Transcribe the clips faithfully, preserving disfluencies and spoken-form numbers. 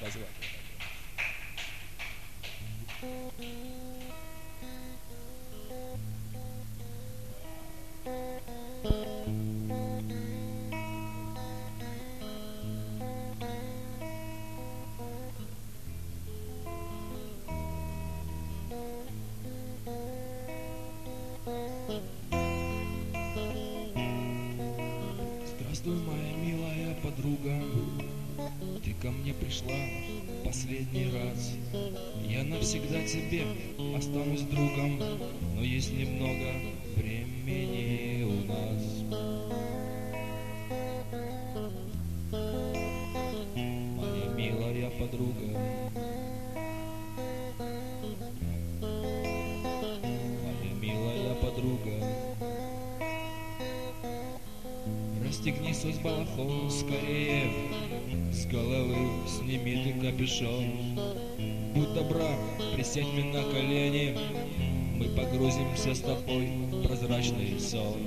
позвать. Здравствуй, моя милая подруга, ты ко мне пришла последний раз. Я навсегда тебе останусь другом, но есть немного времени у нас. Моя милая подруга, моя милая подруга, расстегни свой балахон скорее, с головы сними ты капюшон. Будь добра, присядь мне на колени, мы погрузимся с тобой в прозрачный сон.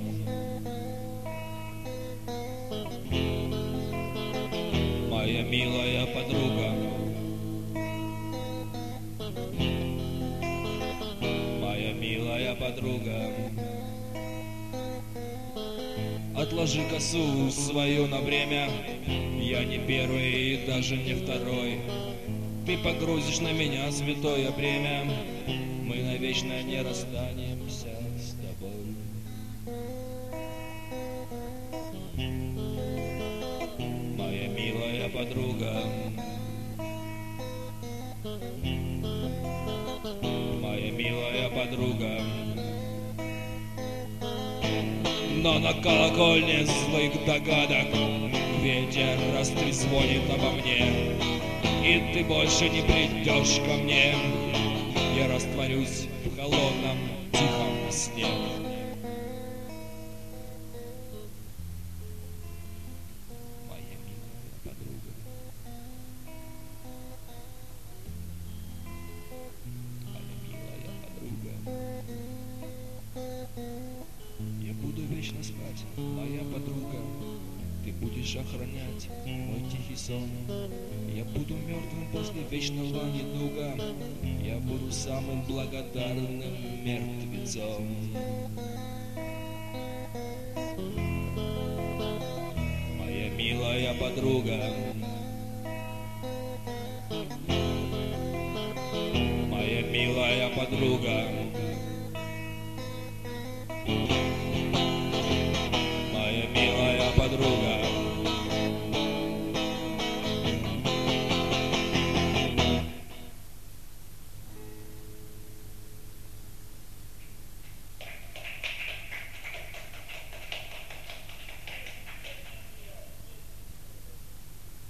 Моя милая подруга, моя милая подруга, отложи косу свою на время, я не первый и даже не второй. Ты погрузишь на меня святое бремя, мы навечно не расстанемся с тобой. Моя милая подруга, моя милая подруга, но на колокольне злых догадок ветер растрезвонит обо мне, и ты больше не придешь ко мне. Я растворюсь в холодном тихом сне. Моя милая подруга, моя милая подруга, я буду вечно спать, моя подруга. Ты будешь охранять мой тихий сон. Я буду мертвым после вечного недуга. Я буду самым благодарным мертвецом. Моя милая подруга, моя милая подруга,